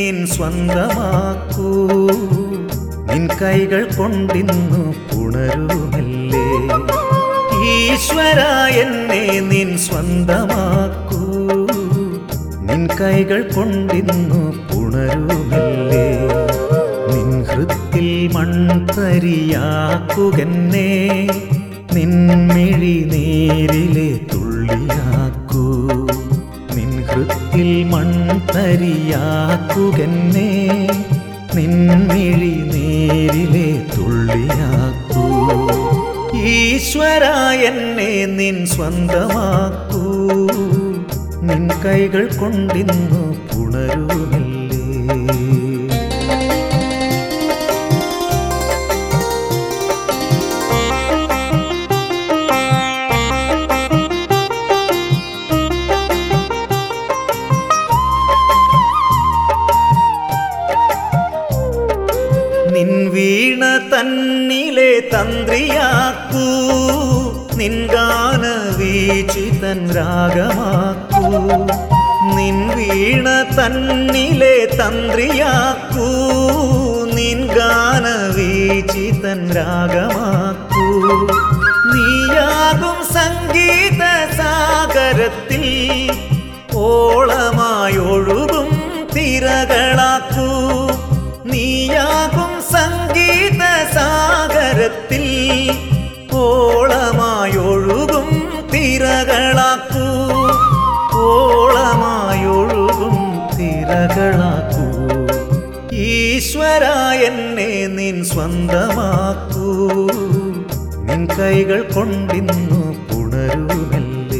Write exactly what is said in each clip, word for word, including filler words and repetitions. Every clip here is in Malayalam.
നിൻ സ്വന്തമാക്കൂ. നിൻ കൈകൾ കൊണ്ടിന്നു പുണരുമല്ലേ. ഈശ്വര എന്നെ നിൻ സ്വന്തമാക്കൂ. നിൻ കൈകൾ കൊണ്ടിന്നു പുണരുമല്ലേ. നിൻ ഹൃത്തിൽ മൺതരിയാക്കുകെന്നെ. നിൻ മിഴി നേരിലെ തുള്ളിയാക്കൂ. നിൻ ഹൃത്തിൽ മൺതരിയാക്കുകെന്നെ. നിൻ മിഴി നേരിലെ തുള്ളിയാക്കൂ. ഈശ്വര എന്നെ നിൻ സ്വന്തമാക്കൂ. നിൻ കൈകൾ കൊണ്ടിന്നു പുണരുമല്ലേ. നിൻ വീണ തന്നിലെ തന്ത്രിയാക്കൂ. നിൻ ഗാന വീചിതൻ രാഗമാക്കൂ. നിൻ വീണ തന്നിലെ തന്ത്രിയാക്കൂ. നിൻ ഗാന വീചിതൻ രാഗമാക്കൂ. നീയാകും സംഗീത സാഗരത്തിൽ ഓളമായൊഴുകും തിരകളാക്കൂ. നീയാകും സംഗീത സാഗരത്തിൽ ഓളമായൊഴുകും തിരകളാക്കൂ. ഓളമായൊഴുകും തിരകളാക്കൂ. ഈശ്വര എന്നെ നിൻ സ്വന്തമാക്കൂ. നിൻ കൈകൾ കൊണ്ടിന്നു പുണരുമല്ലേ.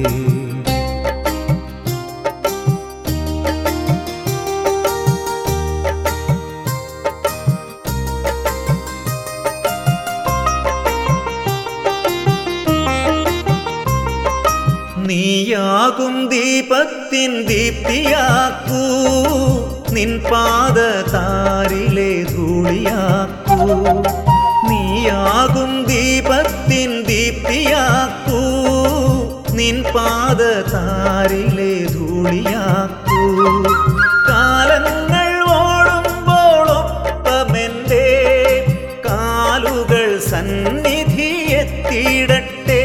നീയാകും ദീപത്തിൻ ദീപ്തിയാക്കൂ. നിൻ പാദതാരിലെ ധൂളിയാക്കൂ. നീയാകും ദീപത്തിൻ ദീപ്തിയാക്കൂ. നിൻ പാദതാരിലെ ധൂളിയാക്കൂ. കാലങ്ങൾ ഓടുമ്പോളൊപ്പമെൻ്റെ കാലുകൾ സന്നിധി എത്തിയിടട്ടെ.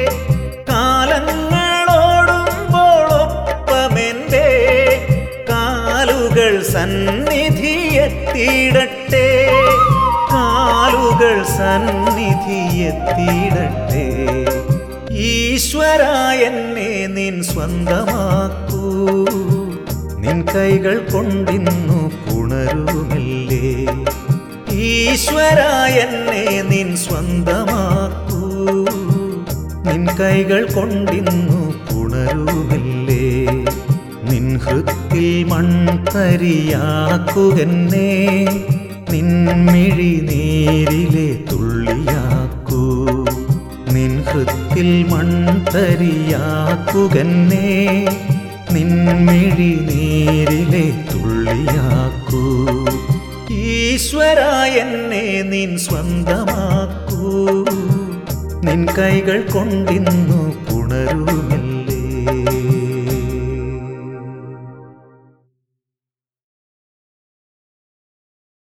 സന്നിധി എത്തിയിടട്ടെ. കാലുകൾ സന്നിധി എത്തിയിടട്ടെ. ഈശ്വര എന്നെ നിൻ സ്വന്തമാക്കൂ. നിൻ കൈകൾ കൊണ്ടിന്നു പുണരുമല്ലേ. ഈശ്വര എന്നെ നിൻ സ്വന്തമാക്കൂ. നിൻ കൈകൾ കൊണ്ടിന്നു പുണരുമല്ലേ. നിൻ ഹൃത്തിൽ മൺതരിയാക്കുകെന്നെ. നിൻ മിഴി നേരിലെ തുള്ളിയാക്കൂ. നിൻ ഹൃത്തിൽ മൺതരിയാക്കുകെന്നെ. നിൻ മിഴി നേരിലെ തുള്ളിയാക്കൂ. ഈശ്വര എന്നെ നിൻ സ്വന്തമാക്കൂ. നിൻ കൈകൾ കൊണ്ടിന്നു